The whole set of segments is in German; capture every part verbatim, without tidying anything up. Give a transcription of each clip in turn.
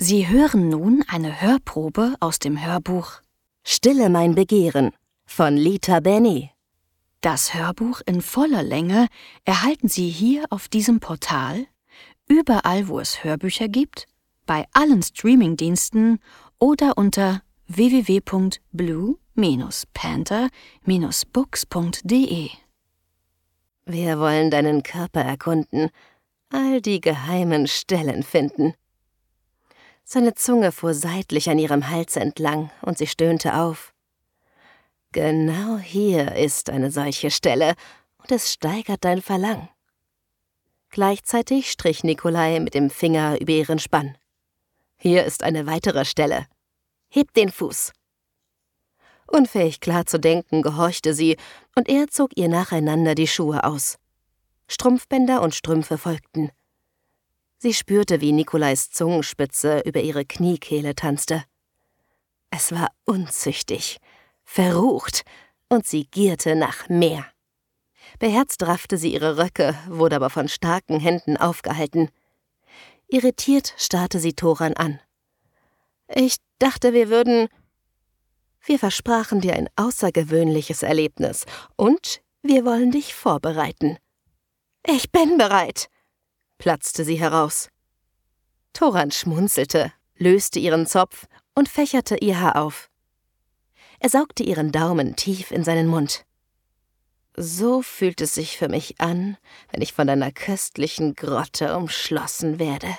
Sie hören nun eine Hörprobe aus dem Hörbuch Stille mein Begehren von Lita Benny. Das Hörbuch in voller Länge erhalten Sie hier auf diesem Portal, überall wo es Hörbücher gibt, bei allen Streamingdiensten oder unter w w w punkt blue panther books punkt d e. Wir wollen deinen Körper erkunden, all die geheimen Stellen finden. Seine Zunge fuhr seitlich an ihrem Hals entlang und sie stöhnte auf. Genau hier ist eine solche Stelle und es steigert dein Verlangen. Gleichzeitig strich Nikolai mit dem Finger über ihren Spann. Hier ist eine weitere Stelle. Heb den Fuß. Unfähig klar zu denken, gehorchte sie, und er zog ihr nacheinander die Schuhe aus. Strumpfbänder und Strümpfe folgten. Sie spürte, wie Nikolais Zungenspitze über ihre Kniekehle tanzte. Es war unzüchtig, verrucht, und sie gierte nach mehr. Beherzt raffte sie ihre Röcke, wurde aber von starken Händen aufgehalten. Irritiert starrte sie Thoran an. »Ich dachte, wir würden...« »Wir versprachen dir ein außergewöhnliches Erlebnis und wir wollen dich vorbereiten.« »Ich bin bereit«, platzte sie heraus. Thoran schmunzelte, löste ihren Zopf und fächerte ihr Haar auf. Er saugte ihren Daumen tief in seinen Mund. »So fühlt es sich für mich an, wenn ich von deiner köstlichen Grotte umschlossen werde.«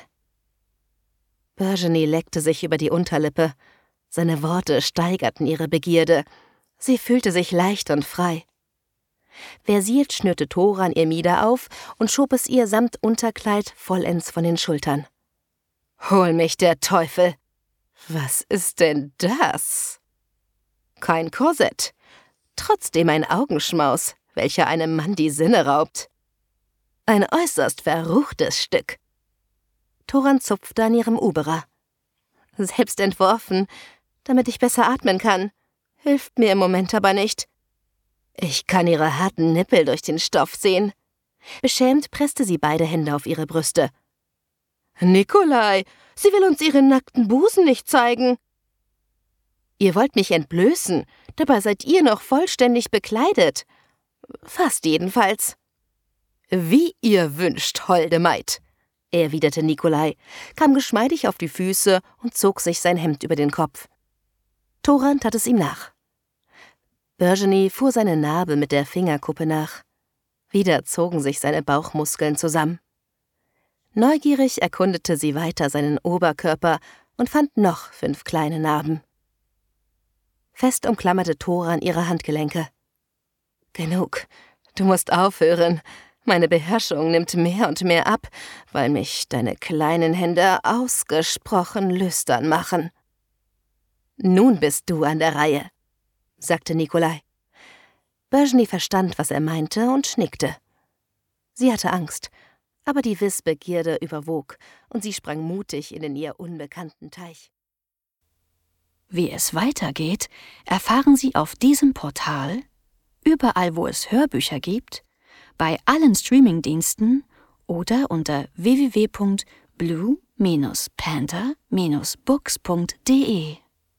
Burgeony leckte sich über die Unterlippe. Seine Worte steigerten ihre Begierde. Sie fühlte sich leicht und frei. Versiert schnürte Thoran ihr Mieder auf und schob es ihr samt Unterkleid vollends von den Schultern. »Hol mich der Teufel! Was ist denn das?« »Kein Korsett. Trotzdem ein Augenschmaus, welcher einem Mann die Sinne raubt. Ein äußerst verruchtes Stück.« Thoran zupfte an ihrem Uberer. »Selbst entworfen, damit ich besser atmen kann. Hilft mir im Moment aber nicht. Ich kann ihre harten Nippel durch den Stoff sehen.« Beschämt presste sie beide Hände auf ihre Brüste. »Nikolai, sie will uns ihren nackten Busen nicht zeigen.« »Ihr wollt mich entblößen, dabei seid ihr noch vollständig bekleidet. Fast jedenfalls.« »Wie ihr wünscht, holde Maid«, erwiderte Nikolai, kam geschmeidig auf die Füße und zog sich sein Hemd über den Kopf. Thoran tat es ihm nach. Burgeony fuhr seine Narbe mit der Fingerkuppe nach. Wieder zogen sich seine Bauchmuskeln zusammen. Neugierig erkundete sie weiter seinen Oberkörper und fand noch fünf kleine Narben. Fest umklammerte Thoran ihre Handgelenke. »Genug, du musst aufhören. Meine Beherrschung nimmt mehr und mehr ab, weil mich deine kleinen Hände ausgesprochen lüstern machen.« »Nun bist du an der Reihe«, sagte Nikolai. Burgeony verstand, was er meinte, und nickte. Sie hatte Angst, aber die Wissbegierde überwog, und sie sprang mutig in den ihr unbekannten Teich. Wie es weitergeht, erfahren Sie auf diesem Portal, überall wo es Hörbücher gibt, bei allen Streamingdiensten oder unter w w w punkt blue panther books punkt d e.